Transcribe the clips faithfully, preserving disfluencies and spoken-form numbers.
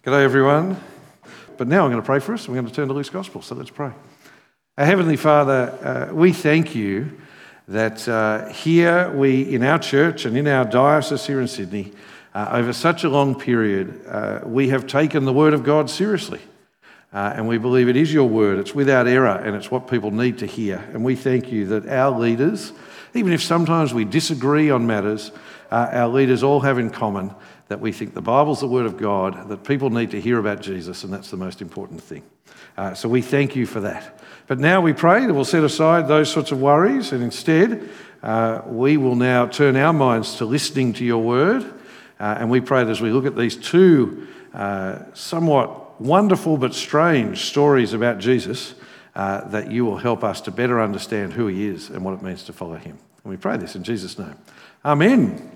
G'day everyone. But now I'm going to pray for us. We're going to turn to Luke's Gospel, so let's pray. Our Heavenly Father, uh, we thank you that uh, here we, in our church and in our diocese here in Sydney, uh, over such a long period, uh, we have taken the Word of God seriously. Uh, and we believe it is your word, it's without error, and it's what people need to hear. And we thank you that our leaders, even if sometimes we disagree on matters, uh, our leaders all have in common that we think the Bible's the word of God, that people need to hear about Jesus, and that's the most important thing. Uh, so we thank you for that. But now we pray that we'll set aside those sorts of worries, and instead uh, we will now turn our minds to listening to your word. Uh, and we pray that as we look at these two uh, somewhat wonderful but strange stories about Jesus, uh, that you will help us to better understand who he is and what it means to follow him. And we pray this in Jesus' name. Amen.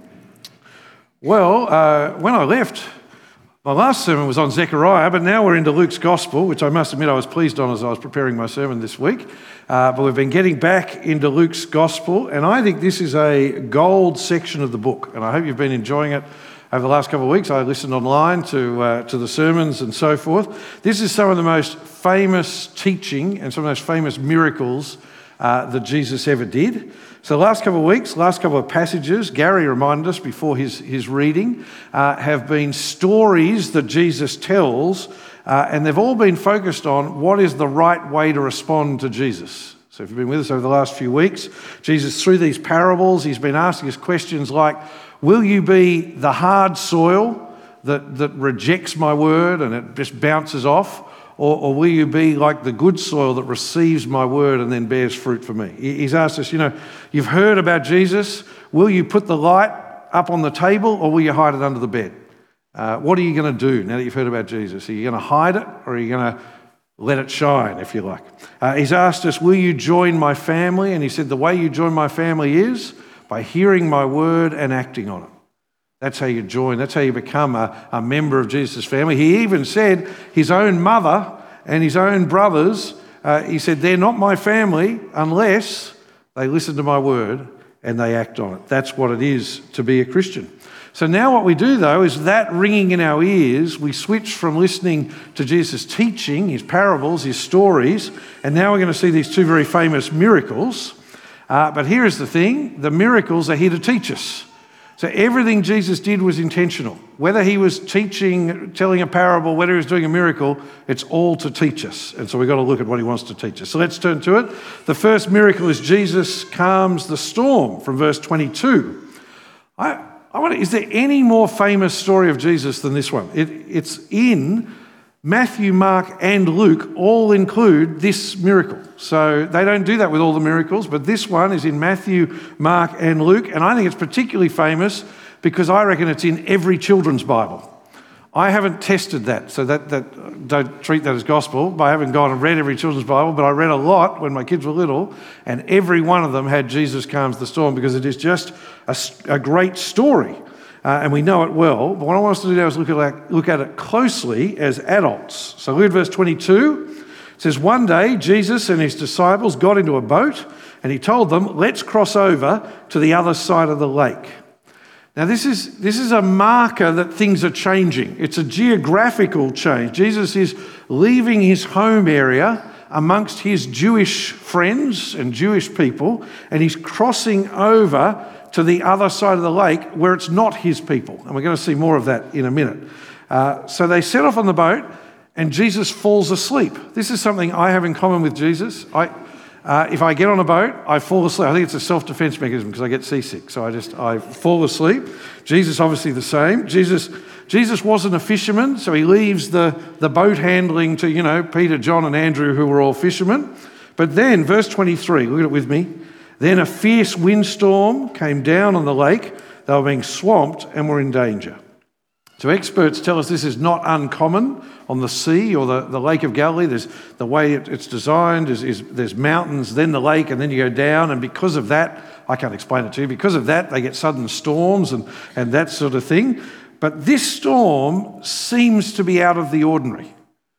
Well, uh, when I left, my last sermon was on Zechariah, but now we're into Luke's Gospel, which I must admit I was pleased on as I was preparing my sermon this week. Uh, but we've been getting back into Luke's Gospel, and I think this is a gold section of the book, and I hope you've been enjoying it. Over the last couple of weeks, I listened online to uh, to the sermons and so forth. This is some of the most famous teaching and some of the most famous miracles uh, that Jesus ever did. So the last couple of weeks, last couple of passages, Gary reminded us before his, his reading, uh, have been stories that Jesus tells, uh, and they've all been focused on what is the right way to respond to Jesus. So if you've been with us over the last few weeks, Jesus, through these parables, he's been asking us questions like, will you be the hard soil that, that rejects my word and it just bounces off? Or, or will you be like the good soil that receives my word and then bears fruit for me? He's asked us, you know, you've heard about Jesus. Will you put the light up on the table or will you hide it under the bed? Uh, what are you going to do now that you've heard about Jesus? Are you going to hide it or are you going to let it shine, if you like? Uh, he's asked us, will you join my family? And he said, the way you join my family is by hearing my word and acting on it. That's how you join. That's how you become a, a member of Jesus' family. He even said his own mother and his own brothers, uh, he said, they're not my family unless they listen to my word and they act on it. That's what it is to be a Christian. So now what we do, though, is that ringing in our ears, we switch from listening to Jesus' teaching, his parables, his stories, and now we're going to see these two very famous miracles. Uh, but here is the thing, the miracles are here to teach us. So everything Jesus did was intentional. Whether he was teaching, telling a parable, whether he was doing a miracle, it's all to teach us. And so we've got to look at what he wants to teach us. So let's turn to it. The first miracle is Jesus calms the storm from verse twenty-two. I, I wonder, is there any more famous story of Jesus than this one? It, it's in Matthew, Mark, and Luke all include this miracle. So they don't do that with all the miracles, but this one is in Matthew, Mark, and Luke, and I think it's particularly famous because I reckon it's in every children's Bible. I haven't tested that, so that, that don't treat that as gospel. I haven't gone and read every children's Bible, but I read a lot when my kids were little, and every one of them had Jesus calms the storm because it is just a, a great story. Uh, and we know it well, but what I want us to do now is look at, it, look at it closely as adults. So look at verse twenty-two. It says, one day Jesus and his disciples got into a boat and he told them, let's cross over to the other side of the lake. Now this is, this is a marker that things are changing. It's a geographical change. Jesus is leaving his home area amongst his Jewish friends and Jewish people, and he's crossing over to the other side of the lake where it's not his people. And we're going to see more of that in a minute. Uh, so they set off on the boat and Jesus falls asleep. This is something I have in common with Jesus. I, uh, if I get on a boat, I fall asleep. I think it's a self-defense mechanism because I get seasick. So I just, I fall asleep. Jesus obviously the same. Jesus Jesus wasn't a fisherman, so he leaves the, the boat handling to, you know, Peter, John and Andrew, who were all fishermen. But then, verse twenty-three, look at it with me. Then a fierce windstorm came down on the lake. They were being swamped and were in danger. So experts tell us this is not uncommon on the sea or the, the Lake of Galilee. There's the way it, it's designed is, is there's mountains, then the lake, and then you go down. And because of that, I can't explain it to you, because of that, they get sudden storms and, and that sort of thing. But this storm seems to be out of the ordinary.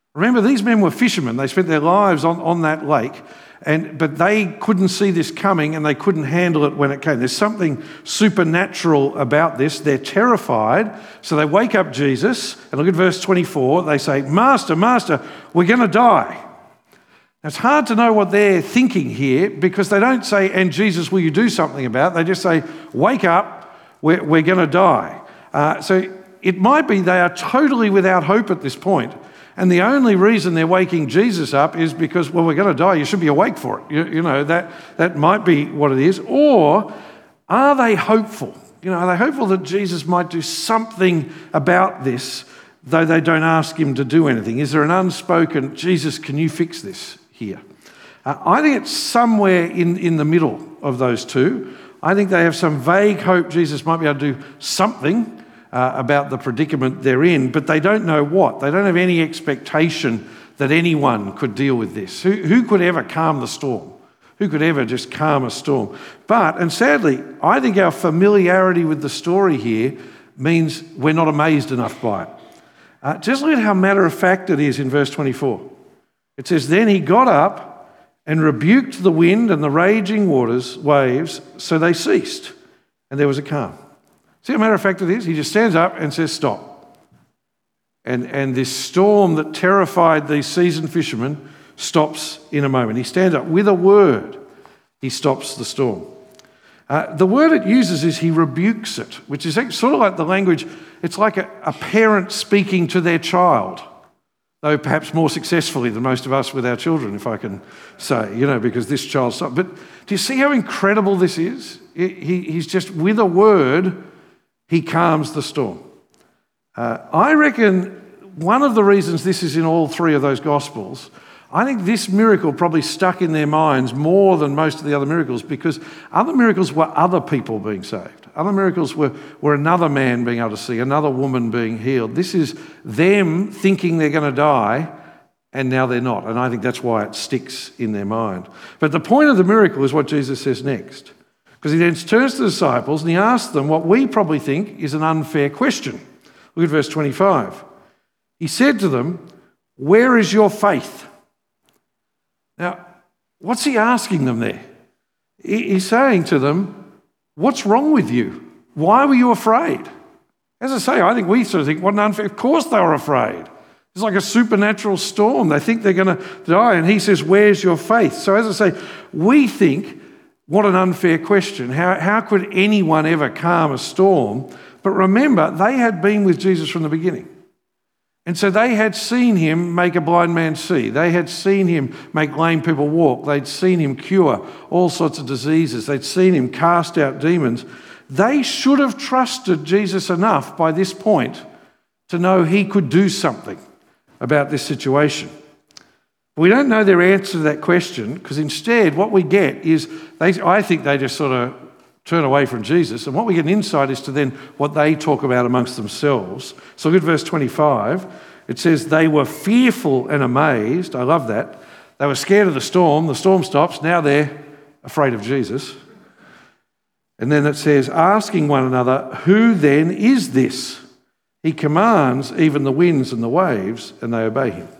Remember, these men were fishermen. They spent their lives on, on that lake, and but they couldn't see this coming and they couldn't handle it when it came. There's something supernatural about this. They're terrified, so they wake up Jesus, and look at verse twenty-four. They say, Master, Master, we're going to die. Now, it's hard to know what they're thinking here because they don't say, and Jesus, will you do something about it? They just say, wake up, we're, we're going to die. Uh, so it might be they are totally without hope at this point. And the only reason they're waking Jesus up is because, well, we're going to die. You should be awake for it. You, you know, that, that might be what it is. Or are they hopeful? You know, are they hopeful that Jesus might do something about this, though they don't ask him to do anything? Is there an unspoken, Jesus, can you fix this here? Uh, I think it's somewhere in, in the middle of those two. I think they have some vague hope Jesus might be able to do something Uh, about the predicament they're in, but they don't know what. They don't have any expectation that anyone could deal with this. Who, who could ever calm the storm? Who could ever just calm a storm? But, and sadly, I think our familiarity with the story here means we're not amazed enough by it. Uh, just look at how matter-of-fact it is in verse twenty-four. It says, Then he got up and rebuked the wind and the raging waters, waves, so they ceased, and there was a calm. See how matter of fact it is? He just stands up and says, stop. And, and this storm that terrified these seasoned fishermen stops in a moment. He stands up with a word. He stops the storm. Uh, the word it uses is he rebukes it, which is sort of like the language, it's like a, a parent speaking to their child, though perhaps more successfully than most of us with our children, if I can say, you know, because this child stopped. But do you see how incredible this is? He, he's just, with a word, he calms the storm. Uh, I reckon one of the reasons this is in all three of those Gospels, I think this miracle probably stuck in their minds more than most of the other miracles, because other miracles were other people being saved. Other miracles were, were another man being able to see, another woman being healed. This is them thinking they're going to die, and now they're not. And I think that's why it sticks in their mind. But the point of the miracle is what Jesus says next. Because he then turns to the disciples and he asks them what we probably think is an unfair question. Look at verse twenty-five. He said to them, where is your faith? Now, what's he asking them there? He's saying to them, what's wrong with you? Why were you afraid? As I say, I think we sort of think, what an unfair... Of course they were afraid. It's like a supernatural storm. They think they're going to die. And he says, where's your faith? So as I say, we think, what an unfair question. How, how could anyone ever calm a storm? But remember, they had been with Jesus from the beginning. And so they had seen him make a blind man see. They had seen him make lame people walk. They'd seen him cure all sorts of diseases. They'd seen him cast out demons. They should have trusted Jesus enough by this point to know he could do something about this situation. We don't know their answer to that question, because instead what we get is, they, I think they just sort of turn away from Jesus, and what we get an insight is to then what they talk about amongst themselves. So look at verse twenty-five. It says, they were fearful and amazed. I love that. They were scared of the storm. The storm stops. Now they're afraid of Jesus. And then it says, asking one another, who then is this? He commands even the winds and the waves, and they obey him.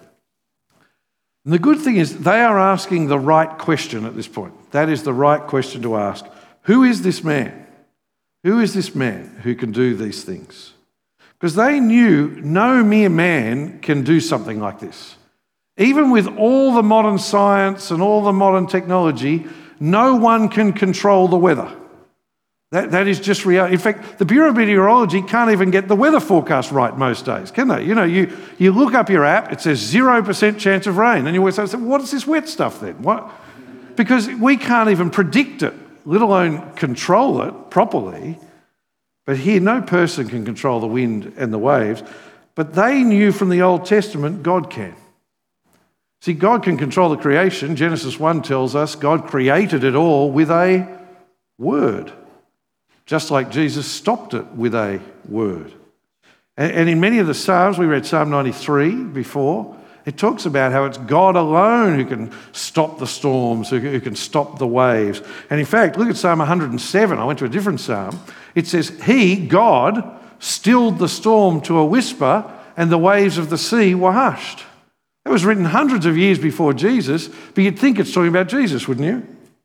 And the good thing is they are asking the right question at this point. That is the right question to ask. Who is this man? Who is this man who can do these things? Because they knew no mere man can do something like this. Even with all the modern science and all the modern technology, no one can control the weather. That, that is just reality. In fact, the Bureau of Meteorology can't even get the weather forecast right most days, can they? You know, you, you look up your app, it says zero percent chance of rain, and you always say, what is this wet stuff then? What? Because we can't even predict it, let alone control it properly. But here, no person can control the wind and the waves, but they knew from the Old Testament God can. See, God can control the creation. Genesis one tells us God created it all with a word. Just like Jesus stopped it with a word. And in many of the Psalms, we read Psalm ninety-three before, it talks about how it's God alone who can stop the storms, who can stop the waves. And in fact, look at Psalm one hundred seven. I went to a different Psalm. It says, he, God, stilled the storm to a whisper, and the waves of the sea were hushed. It was written hundreds of years before Jesus, but you'd think it's talking about Jesus, wouldn't you?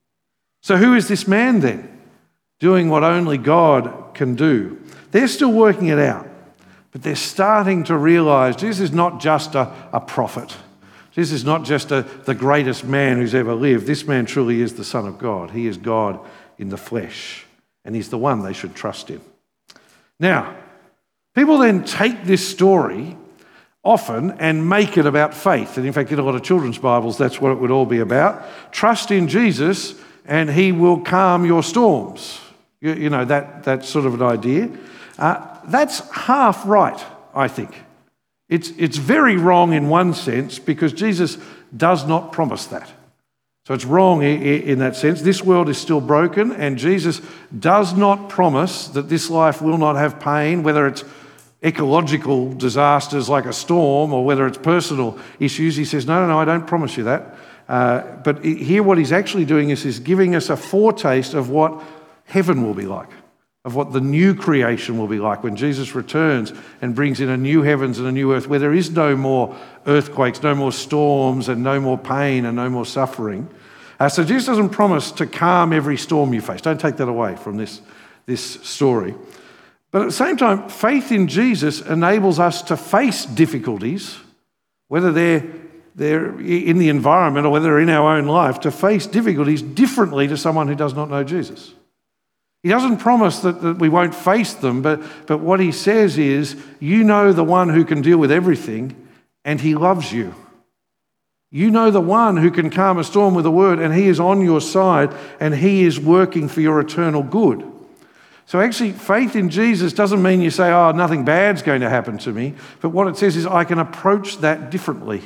So who is this man then, doing what only God can do? They're still working it out, but they're starting to realise Jesus is not just a, a prophet. Jesus is not just a, the greatest man who's ever lived. This man truly is the Son of God. He is God in the flesh, and he's the one they should trust in. Now, people then take this story often and make it about faith. And in fact, in a lot of children's Bibles, that's what it would all be about. Trust in Jesus and he will calm your storms. You, you know, that, that sort of an idea. Uh, that's half right, I think. It's, it's very wrong in one sense because Jesus does not promise that. So it's wrong in that sense. This world is still broken and Jesus does not promise that this life will not have pain, whether it's ecological disasters like a storm or whether it's personal issues. He says, no, no, no, I don't promise you that. Uh, but here what he's actually doing is he's giving us a foretaste of what heaven will be like, of what the new creation will be like when Jesus returns and brings in a new heavens and a new earth where there is no more earthquakes, no more storms and no more pain and no more suffering. Uh, so Jesus doesn't promise to calm every storm you face. Don't take that away from this, this story. But at the same time, faith in Jesus enables us to face difficulties, whether they're, they're in the environment or whether they're in our own life, to face difficulties differently to someone who does not know Jesus. He doesn't promise that, that we won't face them, but, but what he says is, you know the one who can deal with everything, and he loves you. You know the one who can calm a storm with a word, and he is on your side, and he is working for your eternal good. So actually, faith in Jesus doesn't mean you say, oh, nothing bad's going to happen to me. But what it says is I can approach that differently.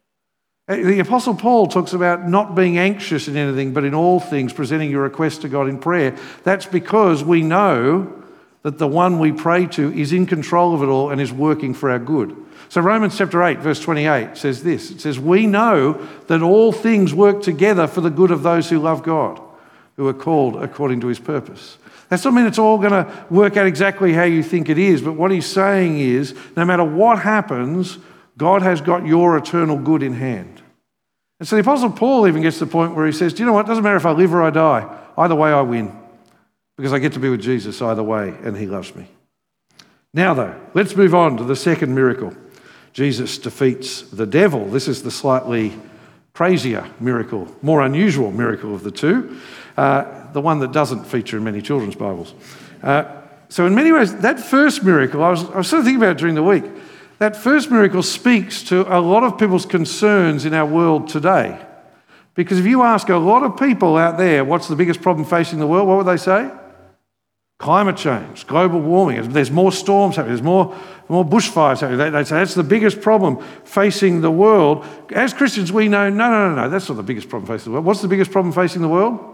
The Apostle Paul talks about not being anxious in anything, but in all things presenting your request to God in prayer. That's because we know that the one we pray to is in control of it all and is working for our good. So Romans chapter eight, verse twenty-eight says this. It says, we know that all things work together for the good of those who love God, who are called according to his purpose. That doesn't mean it's all going to work out exactly how you think it is, but what he's saying is, no matter what happens, God has got your eternal good in hand. And so the Apostle Paul even gets to the point where he says, do you know what? It doesn't matter if I live or I die. Either way I win, because I get to be with Jesus either way, and he loves me. Now though, let's move on to the second miracle. Jesus defeats the devil. This is the slightly crazier miracle, more unusual miracle of the two. Uh, the one that doesn't feature in many children's Bibles. Uh, so in many ways, that first miracle, I was, I was sort of thinking about it during the week, that first miracle speaks to a lot of people's concerns in our world today. Because if you ask a lot of people out there, what's the biggest problem facing the world, what would they say? Climate change, global warming. There's more storms happening, there's more, more bushfires happening. They'd say that's the biggest problem facing the world. As Christians, we know, no, no, no, no, that's not the biggest problem facing the world. What's the biggest problem facing the world?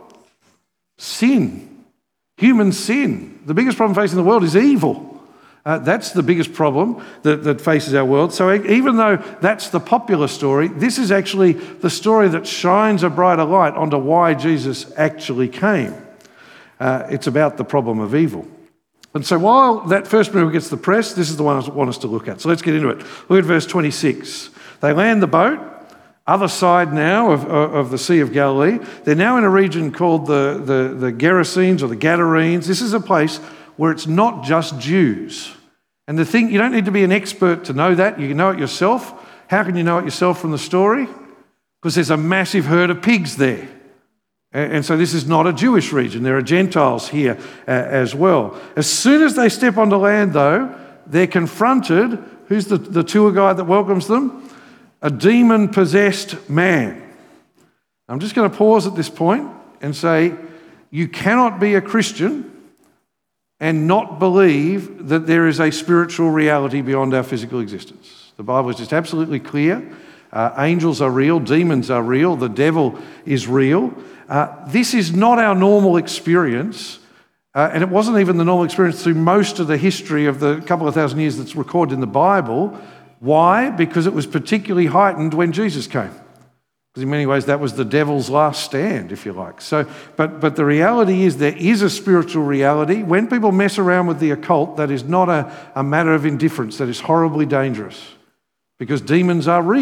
Sin. Human sin. The biggest problem facing the world is evil. Uh, that's the biggest problem that, that faces our world. So even though that's the popular story, this is actually the story that shines a brighter light onto why Jesus actually came. Uh, it's about the problem of evil. And so while that first miracle gets the press, this is the one I want us to look at. So let's get into it. Look at verse twenty-six. They land the boat, other side now of, of the Sea of Galilee. They're now in a region called the, the, the Gerasenes or the Gadarenes. This is a place where it's not just Jews. And the thing, you don't need to be an expert to know that. You can know it yourself. How can you know it yourself from the story? Because there's a massive herd of pigs there. And so this is not a Jewish region. There are Gentiles here uh, as well. As soon as they step onto land, though, they're confronted. Who's the, the tour guide that welcomes them? A demon-possessed man. I'm just going to pause at this point and say, you cannot be a Christian and not believe that there is a spiritual reality beyond our physical existence. The Bible is just absolutely clear. Uh, angels are real, demons are real, the devil is real. Uh, this is not our normal experience, uh, and it wasn't even the normal experience through most of the history of the couple of thousand years that's recorded in the Bible. Why? Because it was particularly heightened when Jesus came. Because in many ways that was the devil's last stand, if you like. So, but, but the reality is there is a spiritual reality. When people mess around with the occult, that is not a, a matter of indifference. That is horribly dangerous because demons are real.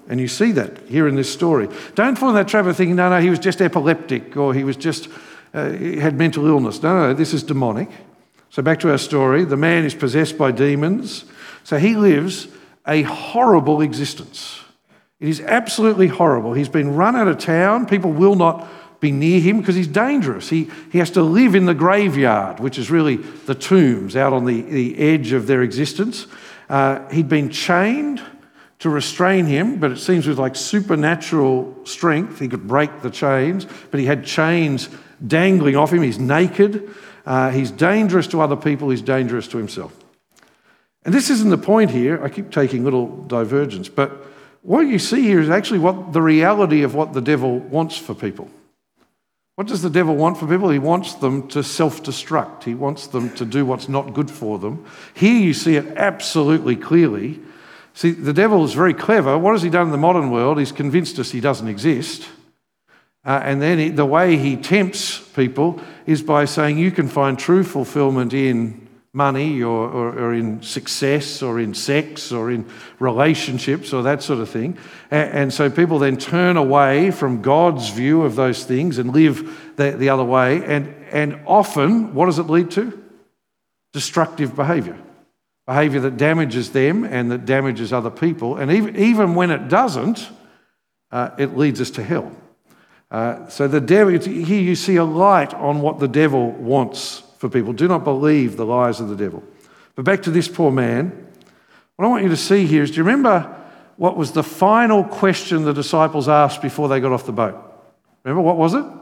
And you see that here in this story. Don't fall in that trap of thinking, no, no, he was just epileptic or he was just, uh, he had mental illness. No, no, this is demonic. So back to our story. The man is possessed by demons. So he lives a horrible existence. It is absolutely horrible. He's been run out of town. People will not be near him because he's dangerous. He, he has to live in the graveyard, which is really the tombs out on the, the edge of their existence. Uh, he'd been chained to restrain him, but it seems with like supernatural strength, he could break the chains, but he had chains dangling off him. He's naked. Uh, he's dangerous to other people. He's dangerous to himself. And this isn't the point here. I keep taking little divergence, but what you see here is actually what the reality of what the devil wants for people. What does the devil want for people? He wants them to self-destruct. He wants them to do what's not good for them. Here you see it absolutely clearly. See, the devil is very clever. What has he done in the modern world? He's convinced us he doesn't exist. Uh, and then he, the way he tempts people is by saying you can find true fulfillment in money or, or, or in success or in sex or in relationships or that sort of thing. And, and so people then turn away from God's view of those things and live the, the other way. And, and often, what does it lead to? Destructive behaviour. Behaviour that damages them and that damages other people. And even, even when it doesn't, uh, it leads us to hell. Uh, so the devil, here you see a light on what the devil wants for people. Do not believe the lies of the devil. But back to this poor man. What I want you to see here is, do you remember what was the final question the disciples asked before they got off the boat? Remember, what was it?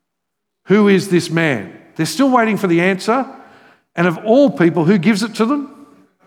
Who is this man? They're still waiting for the answer. And of all people, who gives it to them?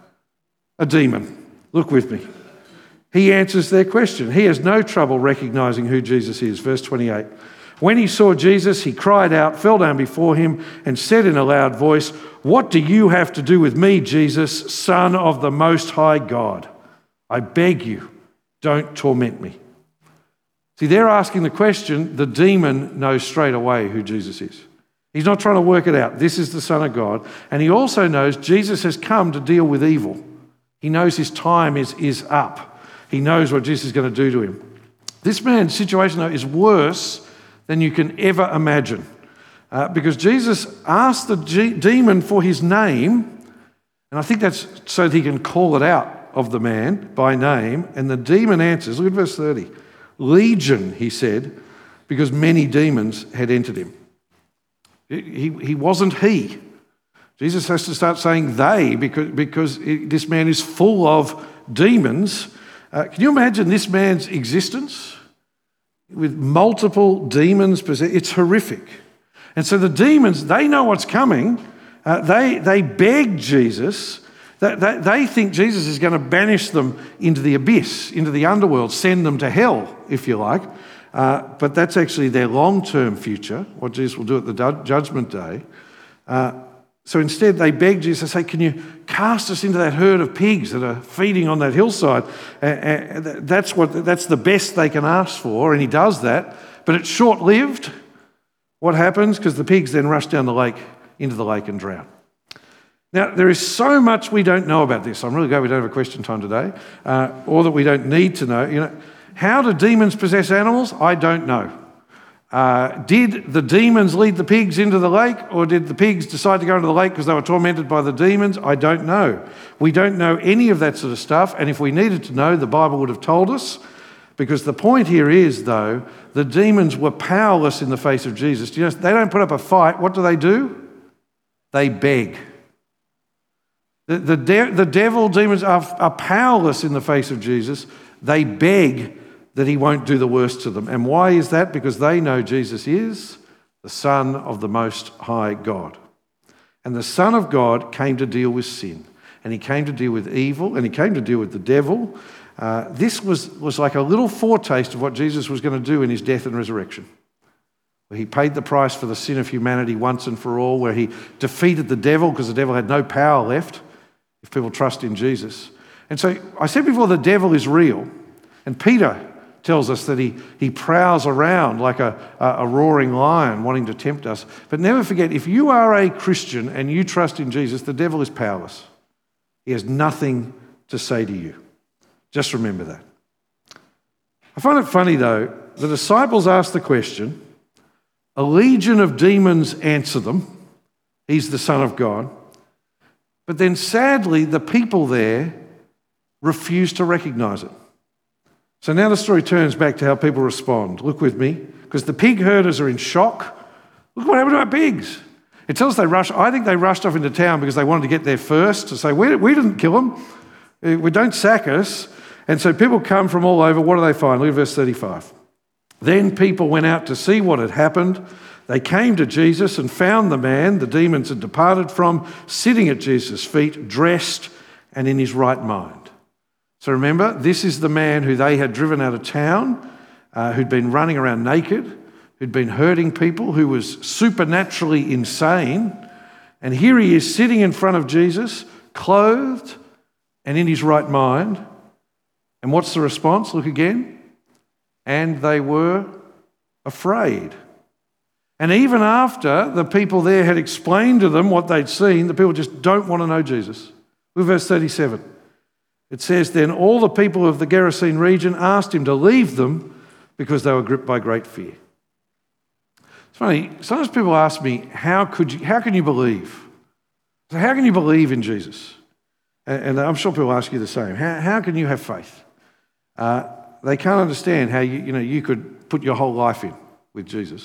A demon. Look with me. He answers their question. He has no trouble recognizing who Jesus is. Verse twenty-eight. When he saw Jesus, he cried out, fell down before him, and said in a loud voice, "What do you have to do with me, Jesus, Son of the Most High God? I beg you, don't torment me." See, they're asking the question. The demon knows straight away who Jesus is. He's not trying to work it out. This is the Son of God. And he also knows Jesus has come to deal with evil. He knows his time is, is up. He knows what Jesus is going to do to him. This man's situation, though, is worse than you can ever imagine. Uh, because Jesus asked the G- demon for his name, and I think that's so that he can call it out of the man by name, and the demon answers, look at verse thirty, "Legion," he said, because many demons had entered him. He, he wasn't he. Jesus has to start saying they because, because it, this man is full of demons. Uh, can you imagine this man's existence with multiple demons? It's horrific. And so the demons, they know what's coming. Uh, they, they beg Jesus. They, they, they think Jesus is going to banish them into the abyss, into the underworld, send them to hell, if you like. Uh, but that's actually their long-term future, what Jesus will do at the judgment day. Uh, So instead, they beg Jesus, say, "Can you cast us into that herd of pigs that are feeding on that hillside?" And that's what that's the best they can ask for, and he does that. But it's short-lived. What happens? Because the pigs then rush down the lake, into the lake and drown. Now, there is so much we don't know about this. I'm really glad we don't have a question time today, uh, or that we don't need to know. You know, how do demons possess animals? I don't know. Uh, did the demons lead the pigs into the lake, or did the pigs decide to go into the lake because they were tormented by the demons? I don't know. We don't know any of that sort of stuff, and if we needed to know, the Bible would have told us, because the point here is, though, the demons were powerless in the face of Jesus. You know, they don't put up a fight. What do they do? They beg. The, the, de- the devil, demons are, are powerless in the face of Jesus. They beg that he won't do the worst to them. And why is that? Because they know Jesus is the Son of the Most High God. And the Son of God came to deal with sin. And he came to deal with evil. And he came to deal with the devil. Uh, this was, was like a little foretaste of what Jesus was going to do in his death and resurrection. Where he paid the price for the sin of humanity once and for all. Where he defeated the devil because the devil had no power left if people trust in Jesus. And so I said before, the devil is real. And Peter tells us that he, he prowls around like a, a, a roaring lion wanting to tempt us. But never forget, if you are a Christian and you trust in Jesus, the devil is powerless. He has nothing to say to you. Just remember that. I find it funny, though, the disciples ask the question, a legion of demons answer them, he's the Son of God, but then sadly the people there refuse to recognise it. So now the story turns back to how people respond. Look with me, because the pig herders are in shock. Look what happened to our pigs. It tells us they rushed, I think they rushed off into town because they wanted to get there first to say, we, we didn't kill them, we don't sack us. And so people come from all over. What do they find? Look at verse thirty-five. Then people went out to see what had happened. They came to Jesus and found the man the demons had departed from, sitting at Jesus' feet, dressed and in his right mind. So remember, this is the man who they had driven out of town, uh, who'd been running around naked, who'd been hurting people, who was supernaturally insane. And here he is sitting in front of Jesus, clothed and in his right mind. And what's the response? Look again. And they were afraid. And even after the people there had explained to them what they'd seen, the people just don't want to know Jesus. Look at verse thirty-seven. It says, then all the people of the Gerasene region asked him to leave them because they were gripped by great fear. It's funny, sometimes people ask me, how could you, how can you believe? So how can you believe in Jesus? And, and I'm sure people ask you the same. How, how can you have faith? Uh, they can't understand how you, you know, you could put your whole life in with Jesus.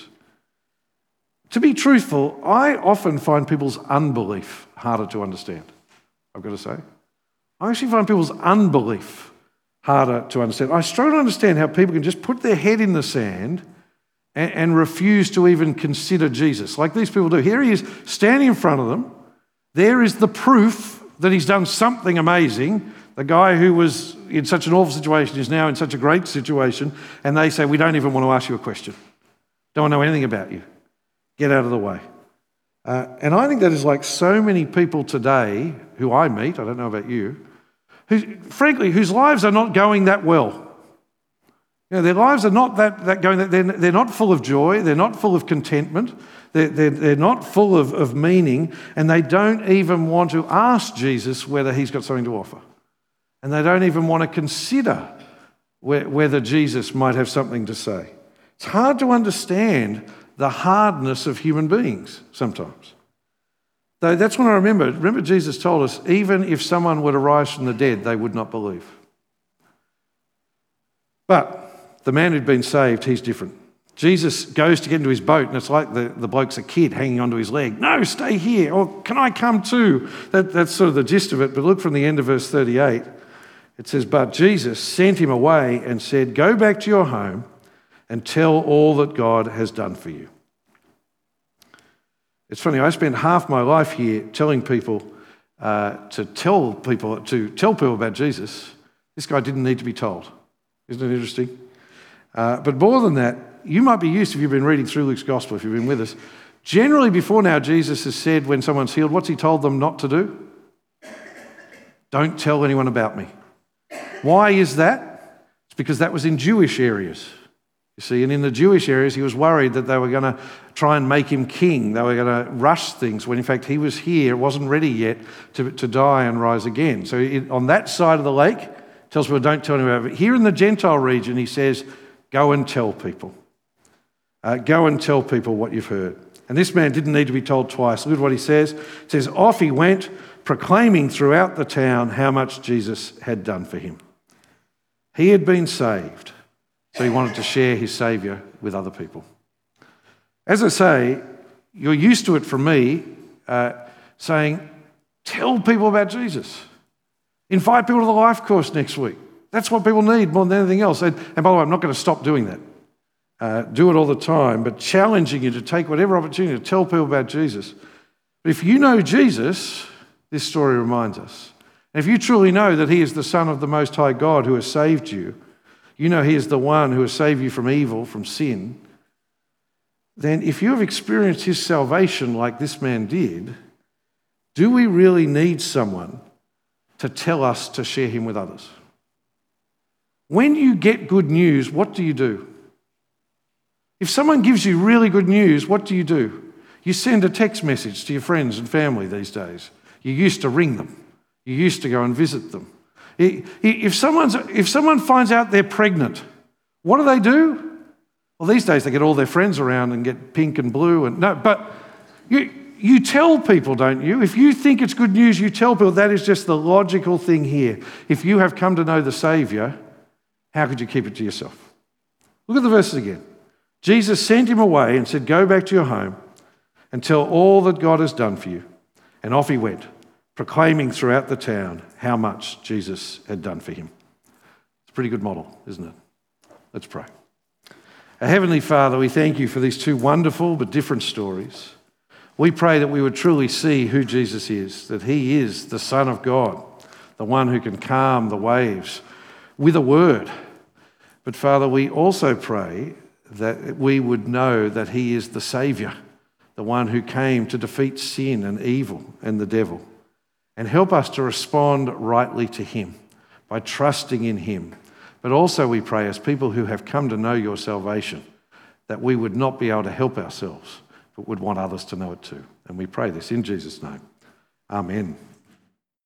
To be truthful, I often find people's unbelief harder to understand, I've got to say. I actually find people's unbelief harder to understand. I struggle to understand how people can just put their head in the sand and, and refuse to even consider Jesus, like these people do. Here he is standing in front of them. There is the proof that he's done something amazing. The guy who was in such an awful situation is now in such a great situation, and they say, we don't even want to ask you a question. Don't want to know anything about you. Get out of the way. Uh, and I think that is like so many people today who I meet, I don't know about you, who, frankly, whose lives are not going that well. You know, their lives are not that, that going, they're, they're not full of joy, they're not full of contentment, they're, they're, they're not full of, of meaning, and they don't even want to ask Jesus whether he's got something to offer. And they don't even want to consider whether Jesus might have something to say. It's hard to understand the hardness of human beings sometimes. Though that's when I remember. Remember Jesus told us, even if someone were to rise from the dead, they would not believe. But the man who'd been saved, he's different. Jesus goes to get into his boat, and it's like the, the bloke's a kid hanging onto his leg. No, stay here. Or can I come too? That, that's sort of the gist of it. But look from the end of verse thirty-eight. It says, but Jesus sent him away and said, go back to your home and tell all that God has done for you. It's funny, I spent half my life here telling people uh, to tell people to tell people about Jesus. This guy didn't need to be told. Isn't it interesting? Uh, but more than that, you might be used, if you've been reading through Luke's gospel, if you've been with us, generally before now Jesus has said when someone's healed, what's he told them not to do? Don't tell anyone about me. Why is that? It's because that was in Jewish areas. You see, and in the Jewish areas, he was worried that they were going to try and make him king. They were going to rush things when, in fact, he was here, wasn't ready yet to, to die and rise again. So it, on that side of the lake, it tells people, don't tell anyone about it. Here in the Gentile region, he says, go and tell people. Uh, go and tell people what you've heard. And this man didn't need to be told twice. Look at what he says. It says, off he went, proclaiming throughout the town how much Jesus had done for him. He had been saved. So he wanted to share his Saviour with other people. As I say, you're used to it from me uh, saying, tell people about Jesus. Invite people to the life course next week. That's what people need more than anything else. And, and by the way, I'm not going to stop doing that. Uh, do it all the time, but challenging you to take whatever opportunity to tell people about Jesus. But if you know Jesus, this story reminds us. And if you truly know that he is the Son of the Most High God who has saved you, you know he is the one who has saved you from evil, from sin, then if you have experienced his salvation like this man did, do we really need someone to tell us to share him with others? When you get good news, what do you do? If someone gives you really good news, what do you do? You send a text message to your friends and family these days. You used to ring them. You used to go and visit them. If, someone's, if someone finds out they're pregnant, What do they do? Well, these days they get all their friends around and get pink and blue. And no, but you, you tell people, don't you? If you think it's good news, you tell people. That is just the logical thing here. If you have come to know the Saviour, how could you keep it to yourself? Look at the verses again. Jesus sent him away and said, go back to your home and tell all that God has done for you. And off he went, proclaiming throughout the town how much Jesus had done for him. It's a pretty good model, isn't it? Let's pray. Our Heavenly Father, we thank you for these two wonderful but different stories. We pray that we would truly see who Jesus is, that he is the Son of God, the one who can calm the waves with a word. But Father, we also pray that we would know that he is the Saviour, the one who came to defeat sin and evil and the devil. And help us to respond rightly to him by trusting in him. But also we pray as people who have come to know your salvation, that we would not be able to help ourselves, but would want others to know it too. And we pray this in Jesus' name. Amen.